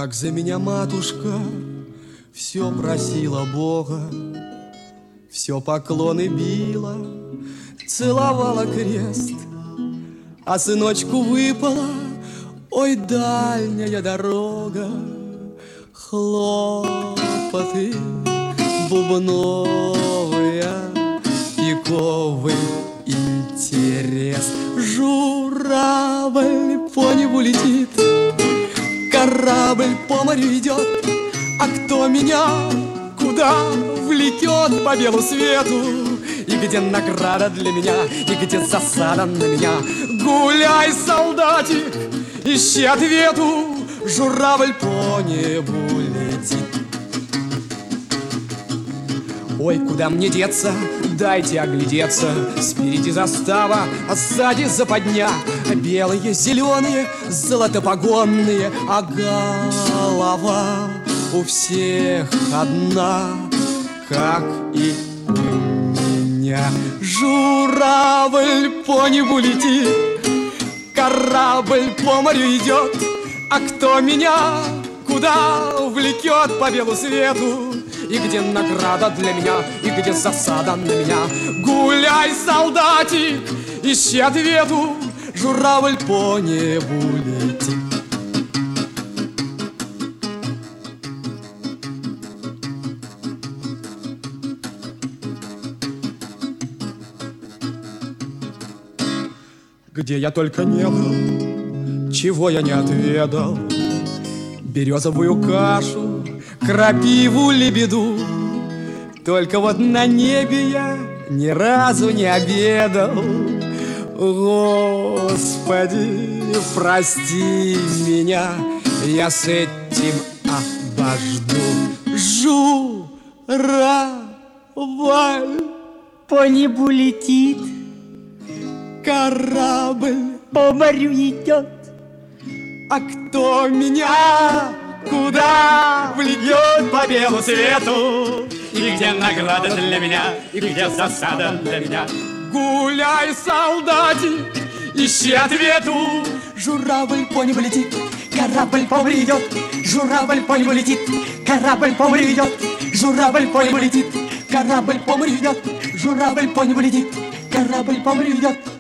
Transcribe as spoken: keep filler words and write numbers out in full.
Как за меня матушка все просила Бога, все поклоны била, целовала крест, а сыночку выпала, ой, дальняя дорога, хлопоты бубновые, пиковый интерес. Журавль по небу летит, корабль по морю идет, а кто меня куда влекет по белу свету? И где награда для меня, и где засада на меня? Гуляй, солдатик, ищи ответу, журавль по небу летит. Ой, куда мне деться? Дайте оглядеться. Спереди застава, а сзади западня. Белые, зеленые, золотопогонные, а голова у всех одна, как и у меня. Журавль по небу летит, корабль по морю идет, а кто меня куда влекет по белу свету? И где награда для меня, и где засада на меня? Гуляй, солдатик, ищи ответу, журавль по небу летит. Где я только не был, чего я не отведал, березовую кашу, крапиву, лебеду. Только вот на небе я ни разу не обедал. Господи, прости меня, я с этим обожду. Журавль по небу летит, корабль по морю идет, а кто меня куда влечет по белу свету? И где награда для меня, и где засада для меня? Гуляй, солдатик, ищи ответу, журавль по небу летит, корабль по морю идет, журавль по небу летит, корабль по морю идет, журавль по небу летит, корабль по морю идет, журавль по небу летит, корабль по морю идет.